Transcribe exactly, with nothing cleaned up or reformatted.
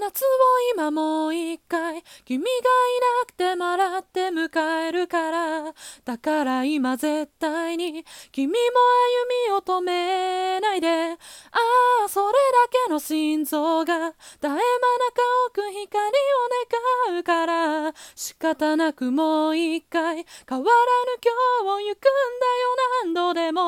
夏を今もう一回君がいなくても笑って迎えるから、だから今絶対に君も歩みを止めないで。ああ、それだけの心臓が絶え間なく光を願うから、仕方なくもう一回変わらぬ今日を行くんだよ。何度でも